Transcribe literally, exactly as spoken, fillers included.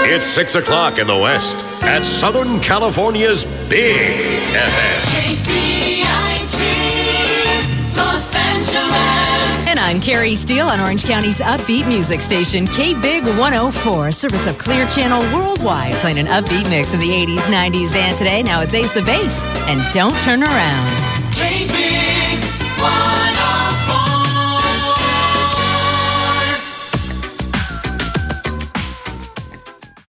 It's six o'clock in the West at Southern California's Big F M. K B I G, Los Angeles. And I'm Carrie Steele on Orange County's upbeat music station, K-Big one oh four, service of Clear Channel worldwide, playing an upbeat mix of the eighties, nineties, and today. Now it's Ace of Base and Don't Turn Around. K B